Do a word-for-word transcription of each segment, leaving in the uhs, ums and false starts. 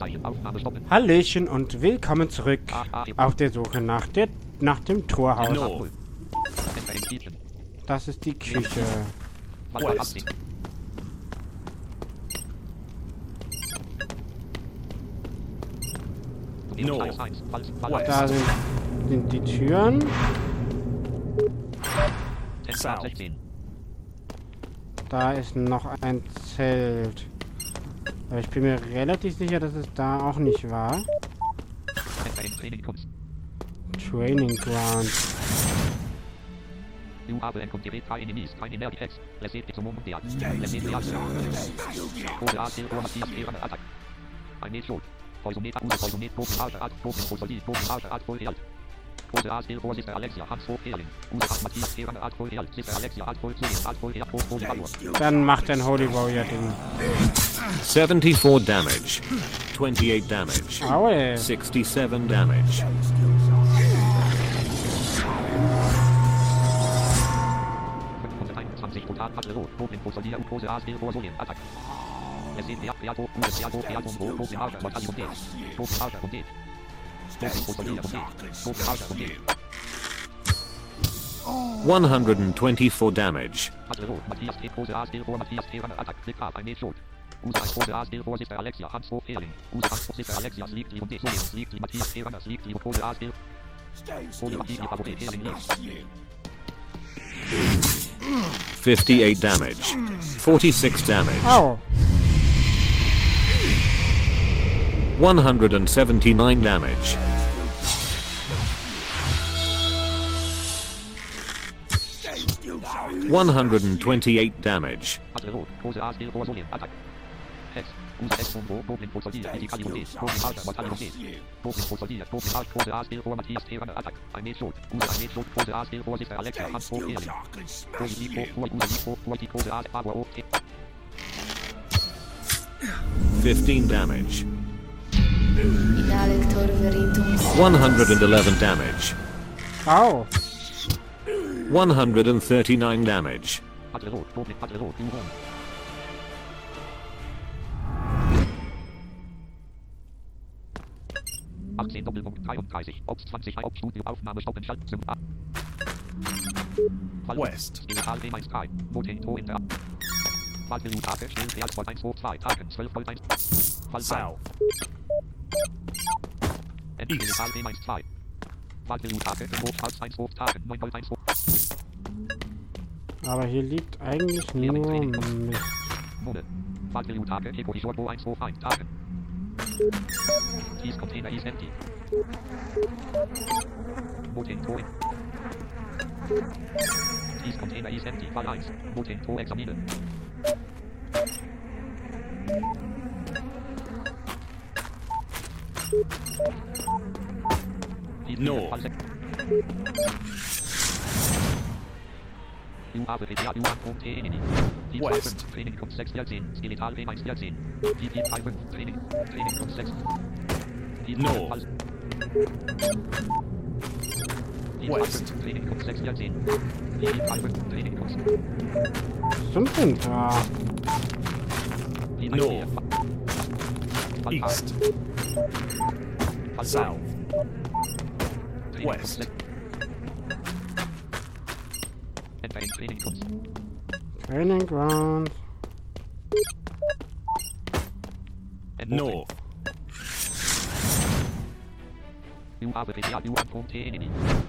Hallöchen und willkommen zurück auf der Suche nach, der, nach dem Torhaus. Das ist die Küche. West. North. Da sind, sind die Türen. South. Da ist noch ein Zelt. Aber ich bin mir relativ sicher, dass es da auch nicht war. Training Ground. You have encountered high enemies, keine Nervex. Receive it moment der. Receive the answer. Over us, here, over us, here, attack. I made sure. Poisonate, use poisonate, broken heart, at broken poisonate, broken heart, at full health. Over us, here, over Sister Alexia, Hans for healing. Use at Matthias, here, at full health. Sister Alexia, at full healing, at full health, full health. Dann macht ein Holy Warrior Ding. seventy-four damage. twenty-eight damage. Aue. sixty-seven damage. fünfhunderteinundzwanzig total Patte Rot, Bogen, Posolier, Pose, A, Skill, Rosolien, Attack. Es sind der Beato, Uwe, Beato, Beato, Bo, Bogen, Archer, Bataillon und D. Bogen, Archer und D. Bogen, Posolier und D. Bogen, Archer und D. one hundred twenty-four damage. Patte Rot, Matthias, T, Pose, A, Skill, Rohr, Matthias, T, Attack, Click, Up, I made short. Use ein Pose, A, Skill, Rohr, Sister Alexia, Hans for healing. Use Hans for Sister Alexia, liegt die und D. Solien, liegt die Matthias, T, Anders, liegt die Pose, A, Skill. Holy Matthias, Favorit, healing, liegt. fifty-eight damage. forty-six damage. Au. one hundred seventy-nine damage. one hundred twenty-eight damage. Hex. Use Hex und Bo, Bogen, Posolier, Physikalion D. Bogen, Archer, Bataillon D. Bogen, Posolier, Bogen, Archer, Pose, A, Skill, Rohr, Matthias, T, Attack. I made short. Use I made short, Pose, A, Skill, Rohr, Sister Alexia, Hans for healing. Pose, Lipo, Rohr, Use Lipo, Rohr, die Pose, A, Power, O, T. fifteen damage. Inhalektor one hundred eleven damage. Au. one hundred thirty-nine damage. Patte Rot, Bogen, Patte Rot, Uron. achtzehn Doppelpunkt dreiunddreißig. Ops zwanzig. Ops Studio Aufnahme stoppen. Schalt zum A. West. Digital D eins drei. Moteto in der. Fallminutake. Schnellwert von eins zwei zwei Tagen. zwölf Volt eins. Fall South. Digital D eins zwei. Fallminutake. Hochfalls eins zwei Tagen. neun Volt eins. Aber hier liegt eigentlich nur Mist. Mode. Fallminutake. Eco Isorbo eins zwei eins Tagen. Dies Container is empty. Moteto in. Dies Container is empty. Fall eins. Moteto examine. No. U A B P A U A Punkt T N I. West. Training kommt sechs vierzehn. Skeletal D eins vierzehn. Die vier drei fünf. Training. Training kommt sechs. No. West. Training kommt sechs vierzehn. Die vier drei fünf. Training kommt. Was sind denn da? North. East. South. West. Training kommt. Training Ground. North. U A B P A U A Punkt T N I.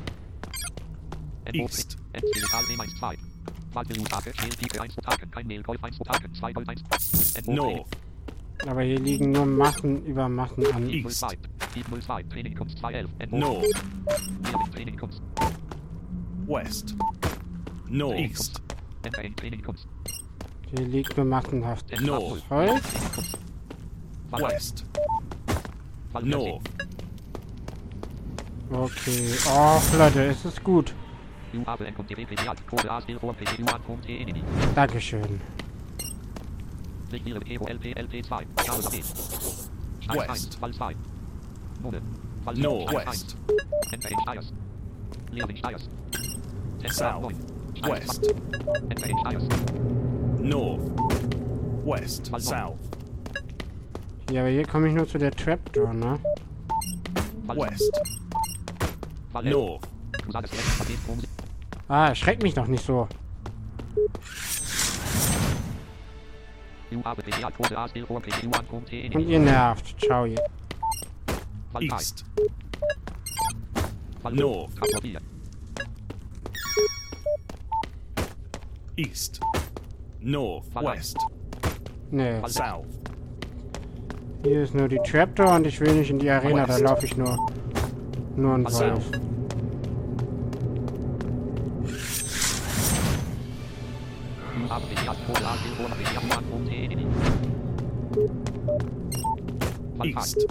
East. Digital D eins zwei. Fallminutake. Schnellpike eins Tagen. Kein Mailgolf eins Tagen. zwei Volt eins. North. Aber hier liegen nur Massen über Massen an. East. sieben null zwei. Training kommt zwei elf. North. Training kommt. West. North. East. Training kommt. Hier liegt nur massenhaft North. Holz. West. North. Okay. Oh, Leute, es ist gut. Dankeschön. West. North. West. South. West. North. West. South. Ja, aber hier komme ich nur zu der Trapdoor, ne? West. North. Du sagst rechts, Paket, Strom. Ah, erschreck mich doch nicht so. U habe P D A, Code A, Still, P D U, Punkt T, Und ihr nervt. Ciao ihr. East. North. East. North. West. Nee. South. Hier ist nur die Trapdoor und ich will nicht in die Arena, da laufe ich nur. Nur ein Wolf. East.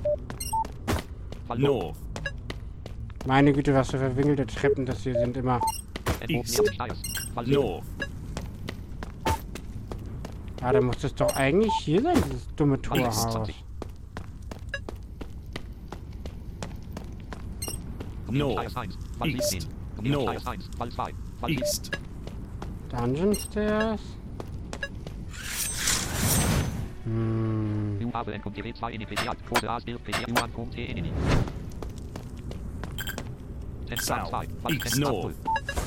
North. Meine Güte, was für verwinkelte Treppen das hier sind immer. East. North. Ah, da muss es doch eigentlich hier sein, dieses dumme Torhaus. North. East. North. East. Dungeon Stairs. Hm. South. East. North.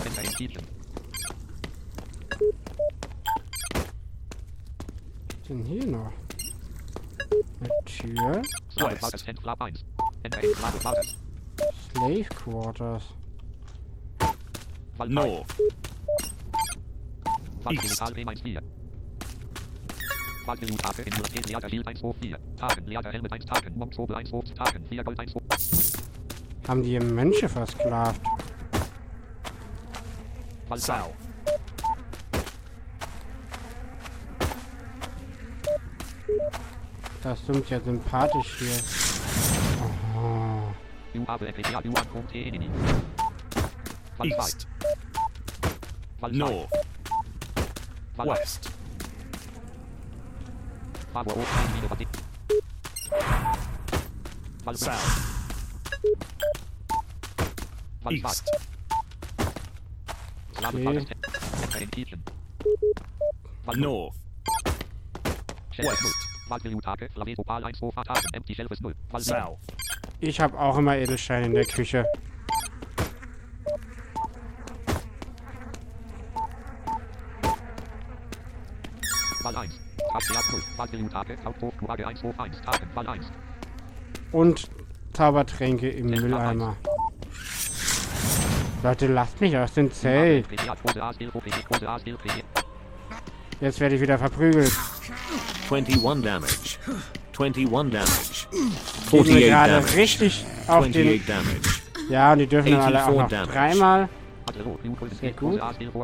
Was denn hier noch? Eine Tür. West. Slave Quarters. North. East. Haben die hier Mönche versklavt? South. Das stimmt ja sympathisch hier. Oh. East. North. West. South. East. Okay. North. West. South. Ich habe auch immer Edelsteine in der Küche. Und Zaubertränke im Mülleimer. Leute, lasst mich aus dem Zelt. Jetzt werde ich wieder verprügelt. twenty-one damage. twenty-one damage. Geht mir forty-eight gerade damage. richtig auf den... twenty-eight damage. Ja, und die dürfen dann alle auch noch eighty-four damage. dreimal. Sehr gut.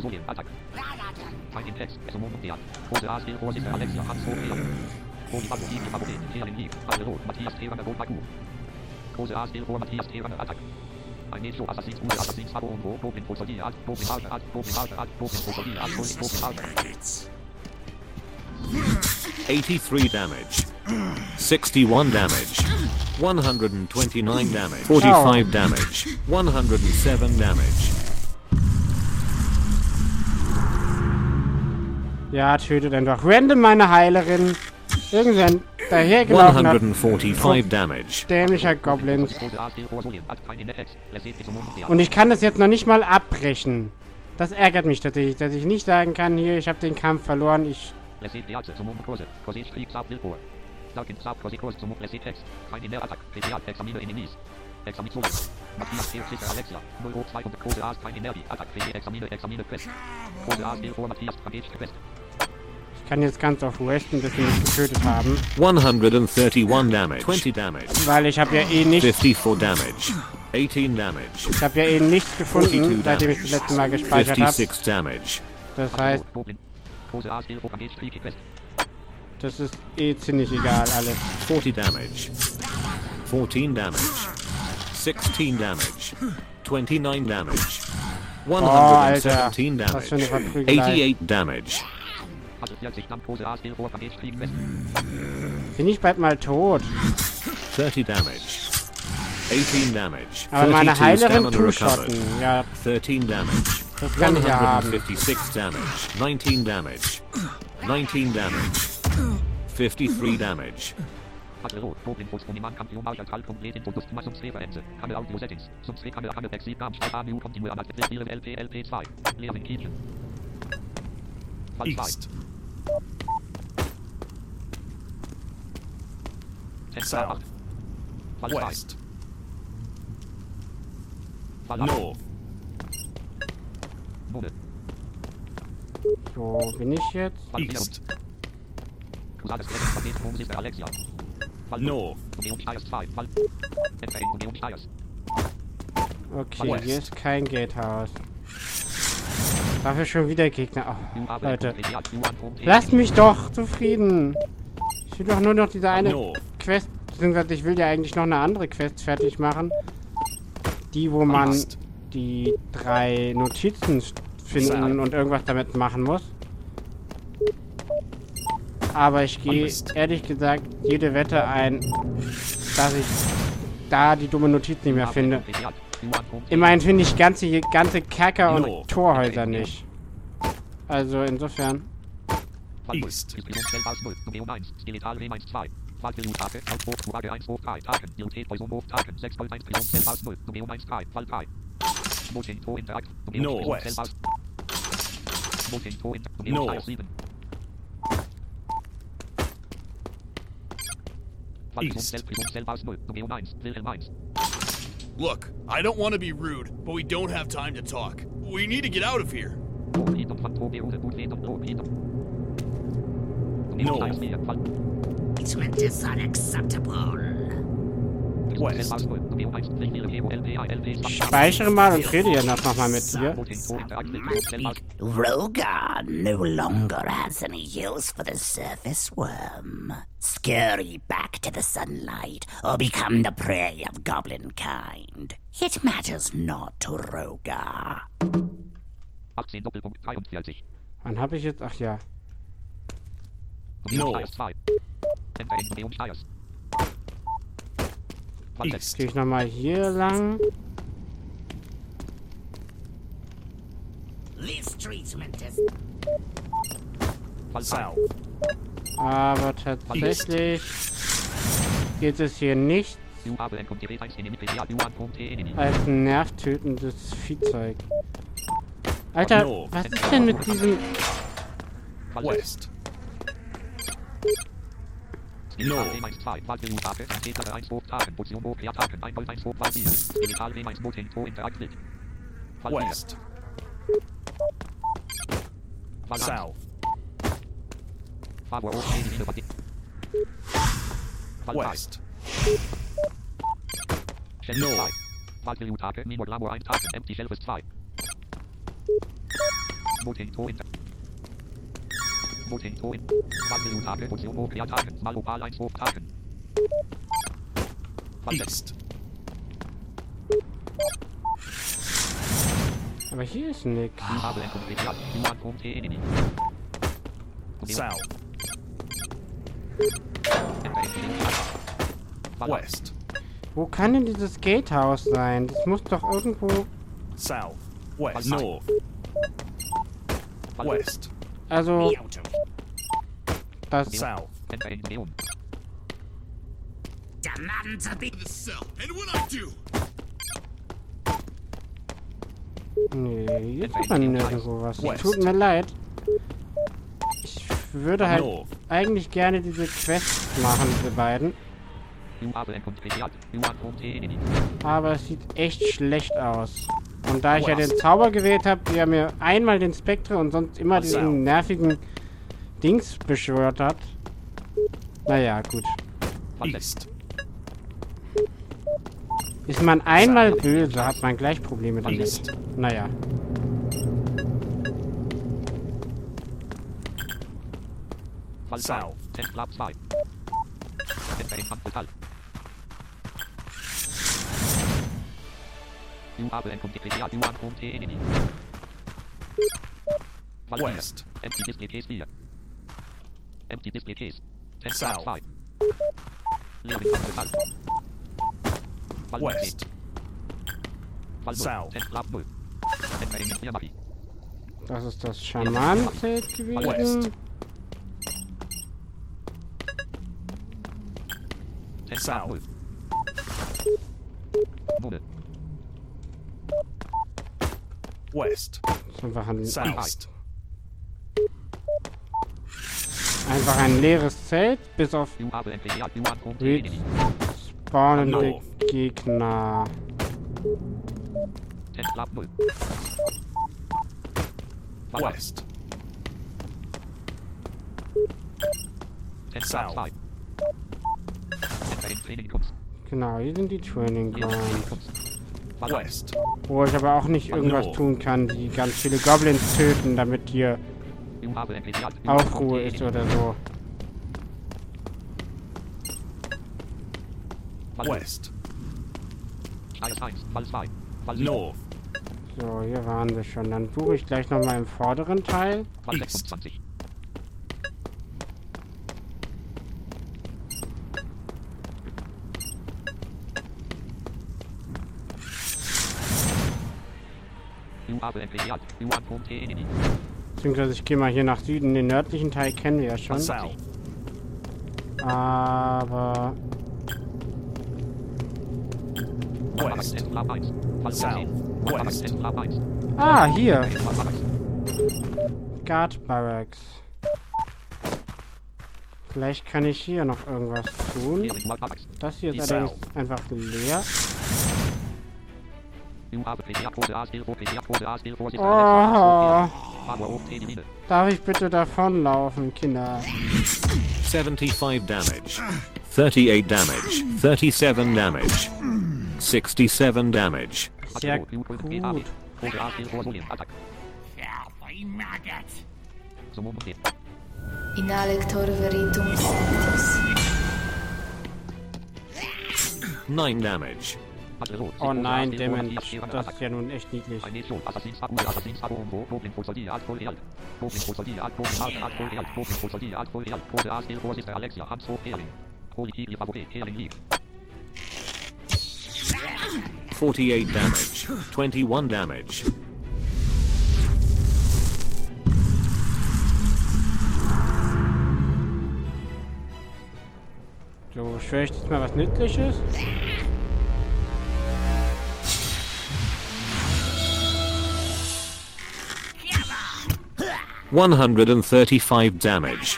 eighty-three damage. sixty-one damage. one hundred twenty-nine damage. forty-five damage. one hundred seven damage. Ja, tötet einfach random meine Heilerin. Irgendein dahergelaufener one hundred forty-five damage. dämlicher Goblin. Und ich kann das jetzt noch nicht mal abbrechen. Das ärgert mich tatsächlich, dass ich nicht sagen kann, hier, ich habe den Kampf verloren, ich... Ich kann jetzt ganz auf Westen, bis sie mich getötet haben. one hundred thirty-one damage. twenty damage. Weil ich habe ja eh nicht... fifty-four damage. eighteen damage. Ich habe ja eh nichts gefunden, seitdem ich das letzte Mal gespeichert habe. fifty-six damage. Das heißt, das ist eh ziemlich egal alles. forty damage. fourteen damage. sixteen damage. twenty-nine damage. one hundred seventeen Alter, was für eine damage. Verprügelei. eighty-eight damage. Bin ich bald mal tot. thirty damage. eighteen damage. Aber meine thirty-two Heilerin stamina recovered. two-shotten. Ja, thirteen damage. das kann ich ja haben. fifty-six damage. nineteen damage. nineteen damage. fifty-three damage. Hatte rot. Pro-Infos. Uniman Campion. Marschall. Punkt. Info. Dust. Massum. Sphäre-Ente. Kanne Audio Settings. Zum Sphäre. Kanne. Kanne. Backseat. Darm. Schreib. A M U. Kontinuer. Adressieren. L P. L P zwei. Leeren. Kielchen. Fall zwei. East. Fenster acht. Fall zwei. West. Fall acht. North. Mode. Wo bin ich jetzt? Fall vier. East. Kusades Gerät. Paket. Home. Sister. Alexia. Fall North. Umgehung Steiers zwei. Fall. Entfernen. Umgehung Steiers. Okay, West. hier ist kein Gatehouse. Dafür schon wieder Gegner. Oh, Leute. Lasst mich doch zufrieden. Ich will doch nur noch diese eine North. Quest, beziehungsweise ich will ja eigentlich noch eine andere Quest fertig machen. Die, wo man East. die drei Notizen finden und irgendwas damit machen muss. Aber ich gehe West. ehrlich gesagt jede Wette ein, dass ich da die dumme Notiz nicht mehr finde. Immerhin finde ich ganze, ganze Kerker und No. Torhäuser nicht. Also insofern. East. Nummer eins. Skeletal W eins zwei. Fallgelutake. Auswurf. Frage eins hoch drei. Taken. Diothet. Poison Taken. sechs Volt eins. Pilon. Cell aus null. Nummer eins drei. Fall drei. Moting. To Interact. No. Cell West. aus. Moting. To Interact. No. Nummer sieben. East. Cell. Pilon. Cell aus null. Nummer eins. Wilhelm eins. Look, I don't want to be rude, but we don't have time to talk. We need to get out of here. Torpedo von Torpedo. Torpedo. Torpedo. No. Treatment is unacceptable. West. Speichere mal und rede ja noch mal mit dir. Rogar no longer has any use for the surface worm. Scurry back to the sunlight or become the prey of goblin kind. It matters not to Rogar. achtzehn Doppelpunkt dreiundvierzig. Wann habe ich jetzt? Ach ja. No. East. Gehe ich noch mal hier lang. This treatment is South. Aber tatsächlich geht es hier nicht als ein nervtötendes Viehzeug. Alter, No. was ist denn mit diesem... West. No. West. South. West. No. Moting to in. Fallgelutake. Portion hoch. Taken. Malopal eins hoch. Taken. East. Aber hier ist nix. South. West. Wo kann denn dieses Gatehouse sein? Das muss doch irgendwo... South. West. North. West. Also, das... South. demand to be The cell. And when I do, Nee, jetzt sieht man nirgendwo was. Tut mir leid. Ich würde halt North. eigentlich gerne diese Quests machen, diese beiden. Aber es sieht echt schlecht aus. Und da ich ja den Zauber gewählt habe, der mir einmal den Spectre und sonst immer diesen nervigen Dings beschwört hat. Naja, gut. East. Ist man einmal böse, hat man gleich Probleme damit. East. Naja. South. West. Empty display case vier. Empty display case. South. zwei. Leeren Metall. West. South. null. Das ist das Schamanenzelt gewesen. West. South. Null. West. Einfach ein, South. einfach ein leeres Zelt, bis auf You have entry at you and Re- enemy. spawnende North. Gegner. Ten Club null. West. Ten Club South. zwei. Enter in Training Kunst. Genau, hier sind die Training Hier ist Training Grounds. Kunst. West. Wo ich aber auch nicht irgendwas North. tun kann, die ganz viele Goblins töten, damit hier You have entry at you and Aufruhe ist enemy. oder so. West. Schneider eins. Fall zwei. Fall sieben. North. So, hier waren wir schon. Dann suche ich gleich nochmal im vorderen Teil. Fall East. sechsundzwanzig. You have entry at you and enemy. Beziehungsweise ich gehe mal hier nach Süden. Den nördlichen Teil kennen wir ja schon. South. Aber West. Ten Club eins. Fall South. zehn. West. Ten Club eins. ah, hier. Club eins. Guard Barracks. Vielleicht kann ich hier noch irgendwas tun. Hier ist Club eins. Das hier ist Die allerdings South. einfach leer. You have P D A-Code A-Skill P D A-Code A-Skill Vorsicht. Oh, Power auf Elimine. darf ich bitte davonlaufen, Kinder? seventy-five damage, thirty-eight damage, thirty-seven damage, sixty-seven damage. Sehr gut. gut. Code A-Skill Vorsolien. Attack. Summum D. Inalector veritum sanctus. nine damage. Oh nein, Damage. Das ist ja nun echt niedlich. forty-eight damage, twenty-one damage. So, schwöre ich jetzt mal was Nützliches? one hundred thirty-five damage.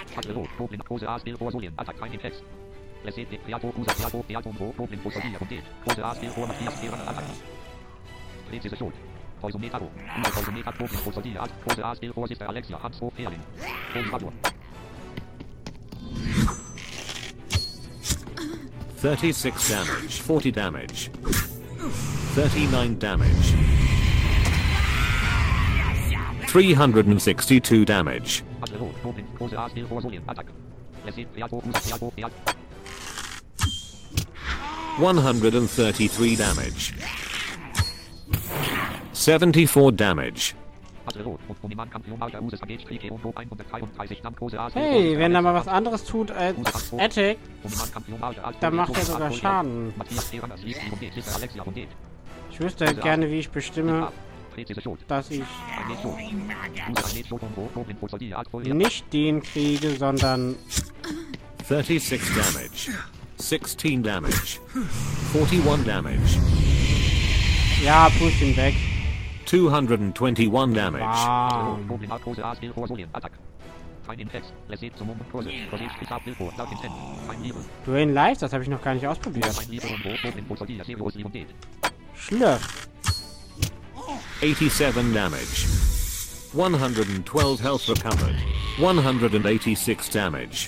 thirty-six damage, forty damage, thirty-nine damage, three hundred sixty-two damage, one hundred thirty-three damage, seventy-four damage. Hey, wenn er mal was anderes tut als Attack, dann macht er sogar Schaden. Ich wüsste halt gerne, wie ich bestimme, dass ich nicht den kriege, sondern thirty-six damage, sixteen damage, forty-one damage, ja, push ihn weg. two hundred twenty-one damage, Bam. Drain Life, das habe ich noch gar nicht ausprobiert. Schlürf. eighty-seven damage, one hundred twelve health recovered, one hundred eighty-six damage,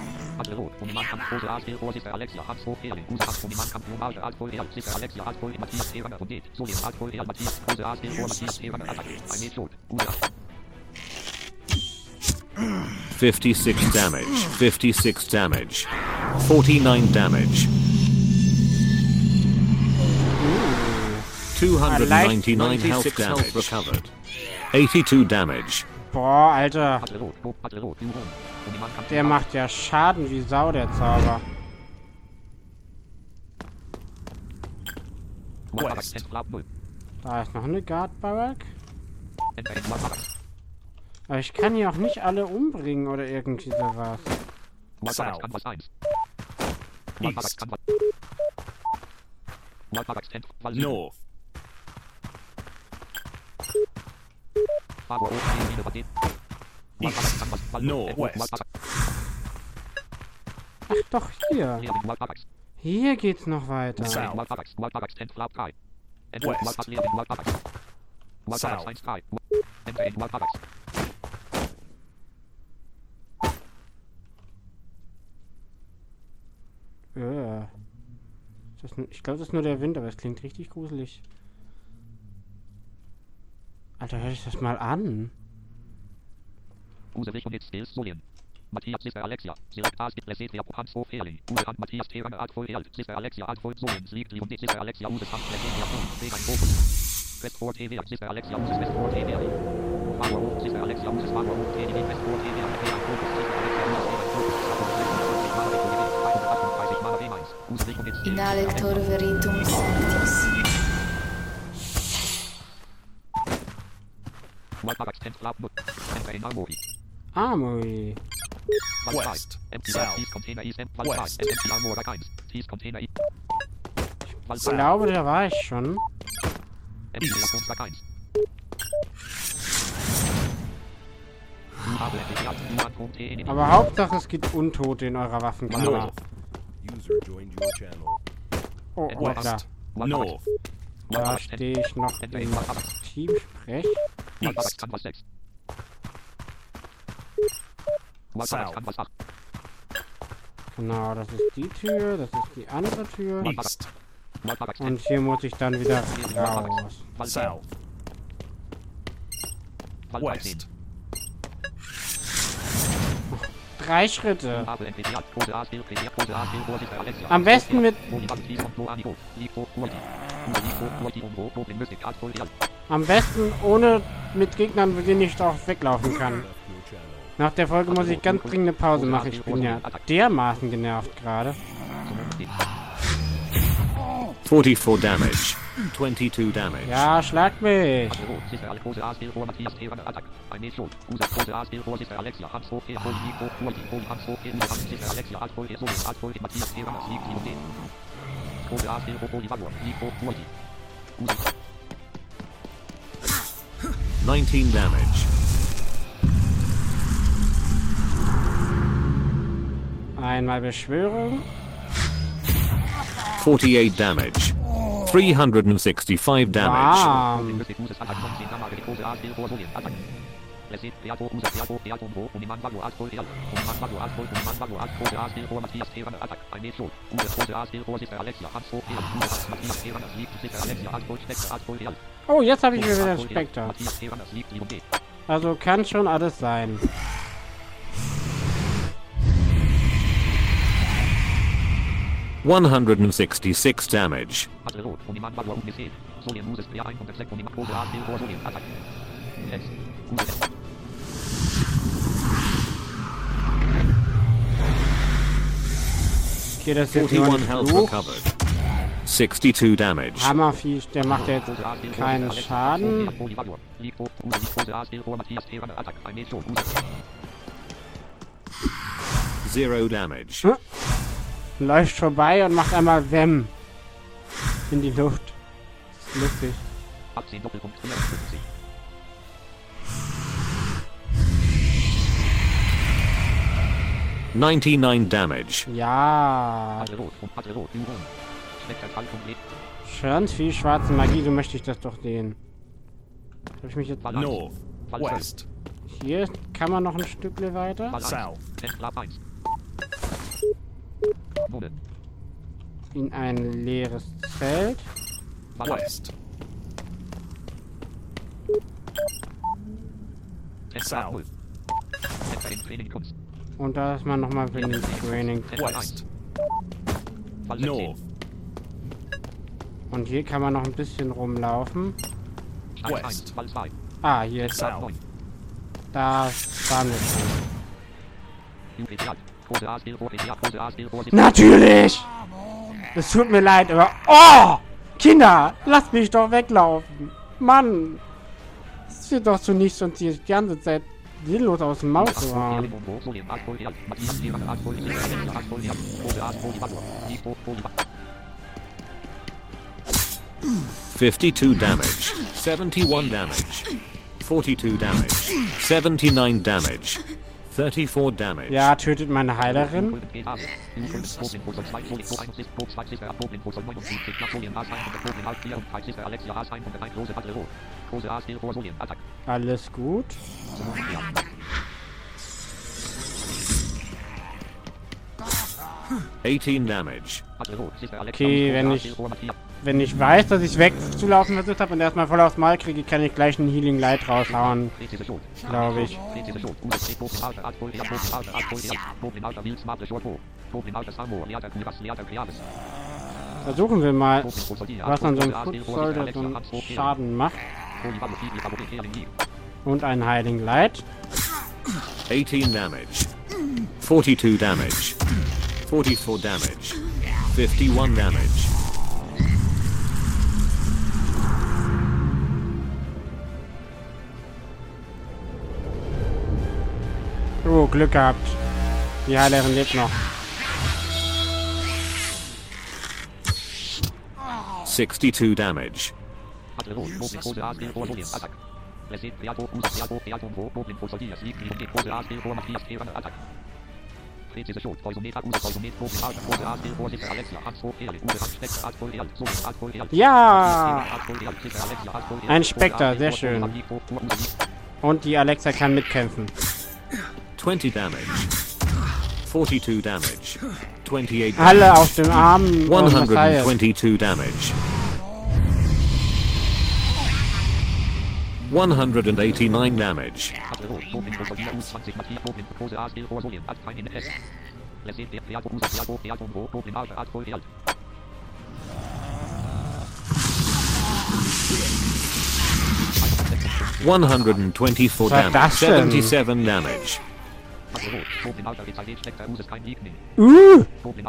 fifty-six damage, fifty-six damage, forty-nine damage, two hundred ninety-nine health damage recovered, eighty-two damage, Boah, Alter. Der macht ja Schaden wie Sau, der Zauber. West. Da ist noch eine Guard Barrack. Aber ich kann hier auch nicht alle umbringen oder irgendwie sowas. South. East. North. East. North. West. Ach doch, hier. Hier geht's noch weiter. South. West. South. Ja. Das ist, ich glaube, das ist nur der Wind, aber es klingt richtig gruselig. Alter, hör ich das mal an. Matthias Mister Alexia, Select As mit Leset der Hans Hof Heli, Uwe Hand Matthias Terane Art voll Held, Mister Alexia Art voll Sohn, Sieg und Mister Alexia Uwe Hand Leset der Punkt, Weg ein Fokus. Westport T V, Mister Alexia Uwe Westport T V. Power, Mister Alexia Uwe Power, T V, Westport T V, Weg ein Fokus, Mister Alexia Uwe Fokus, In Alector Veritum Sanctis. Armory. West. South. Ich glaube, da war ich schon. Aber Hauptsache, es gibt Untote in eurer Waffenkammer. North. User joined your channel. Oh, oh, da. West. North. Da stehe ich noch im Teamsprech. East. South. Genau, das ist die Tür, das ist die andere Tür. East. Und hier muss ich dann wieder raus. South. West. Drei Schritte. Am besten mit... Am besten ohne mit Gegnern, mit denen ich auch weglaufen kann. Nach der Folge muss ich ganz dringend eine Pause machen. Ich bin ja dermaßen genervt gerade. forty-four damage. twenty-two damage. Ja, schlag mich. nineteen damage. Einmal Beschwörung. forty-eight damage. three hundred sixty-five damage. Bam. Oh, jetzt habe ich wieder den Spectre. Also kann schon alles sein. one hundred sixty-six damage. Okay, das ist jetzt nur forty-one ein health Fluch. recovered. sixty-two damage. Hammerviech, der macht jetzt keinen Schaden. Zero damage. Hm? Läuft vorbei und macht einmal Wem in die Luft. Das ist lustig. ninety-nine damage. Ja. Schön viel schwarze Magie, so möchte ich das doch sehen. Hab ich mich jetzt... North. West. Hier kann man noch ein Stückle weiter. South. In ein leeres Zelt. West. South. Und da ist man nochmal für den Training. West. North. Und hier kann man noch ein bisschen rumlaufen. West. Ah, hier ist... South. Da waren wir schon. Natürlich! Es tut mir leid, aber... Oh! Kinder! Lasst mich doch weglaufen! Mann! Es wird doch zu nichts, und die ganze Zeit sinnlos aus dem Maus zu hauen. fifty-two damage, seventy-one damage, forty-two damage, seventy-nine damage, thirty-four damage. Ja, tötet meine Heilerin. Alles gut. eighteen damage. Okay, wenn ich wenn ich weiß, dass ich wegzulaufen versucht habe und erstmal voll aufs Mal kriege, kann ich gleich einen Healing Light raushauen. Glaube ich. Versuchen wir mal, was an so einem Foot Soldier so einen Schaden macht. Und ein Healing Light. eighteen damage. forty-two damage. forty-four damage. fifty-one damage. Oh, Glück gehabt. Die Heilerin lebt noch. sixty-two damage. Ja! Ein Spectre, sehr schön. Und die Alexa kann mitkämpfen. twenty damage. forty-two damage. twenty-eight Alle damage. auf dem Arm. one und hundred Matthias. twenty-two damage. one hundred eighty-nine damage. one hundred twenty-four Was war damage. das denn? seventy-seven damage. Uh!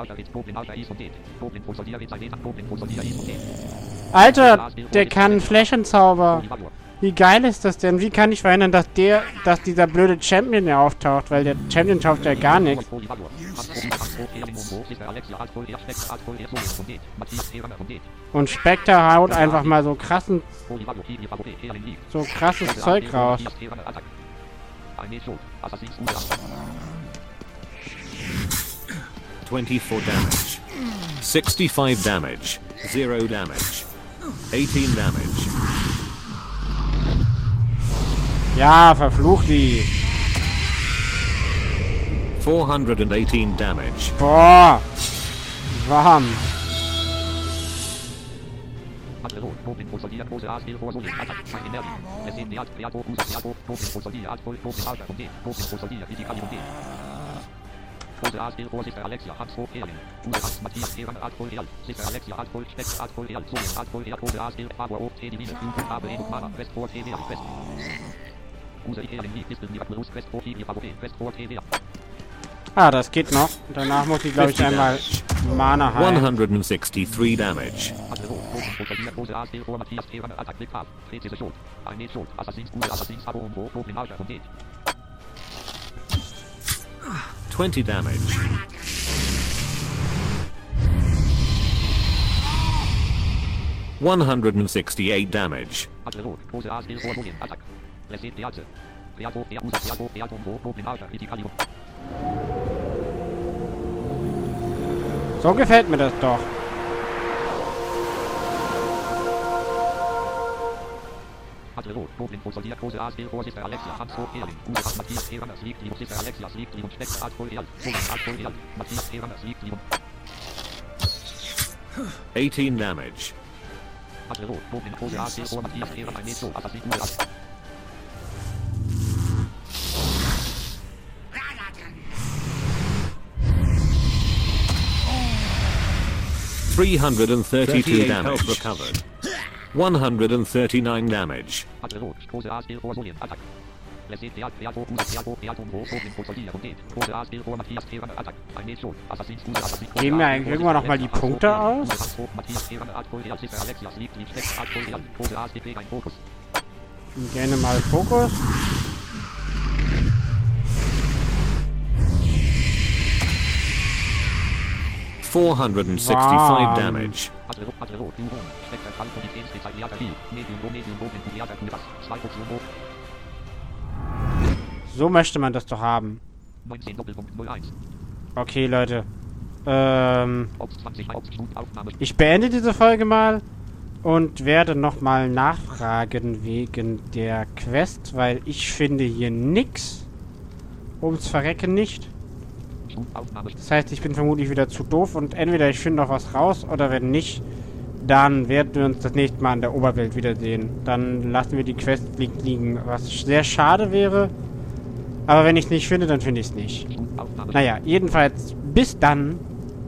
Alter, der kann einen Flächenzauber. Wie geil ist das denn? Wie kann ich verhindern, dass der, dass dieser blöde Champion ja auftaucht? Weil der Champion taucht ja gar nichts. Und Spectre haut einfach mal so krassen, so krasses Zeug raus. twenty-four damage. sixty-five damage. zero damage. eighteen damage. Ja, verflucht die. four hundred eighteen damage. Boah. Warm. Ah, das geht noch. Danach muss ich, glaube ich, einmal Mana one heilen. hundred sixty-three damage. twenty damage. one hundred sixty-eight damage. So gefällt mir das doch. eighteen damage. three hundred thirty-two damage. Recovered. one hundred thirty-nine damage. Geben wir eigentlich irgendwann noch mal die Punkte aus? Gerne mal Fokus. four hundred sixty-five Wow. damage. So möchte man das doch haben. Okay, Leute. Ähm, ich beende diese Folge mal und werde nochmal nachfragen wegen der Quest, weil ich finde hier nix. Ums Verrecken nicht. Das heißt, ich bin vermutlich wieder zu doof und entweder ich finde noch was raus oder wenn nicht, dann werden wir uns das nächste Mal in der Oberwelt wiedersehen. Dann lassen wir die Quest li liegen, was sehr schade wäre. Aber wenn ich es nicht finde, dann finde ich es nicht. Naja, jedenfalls bis dann.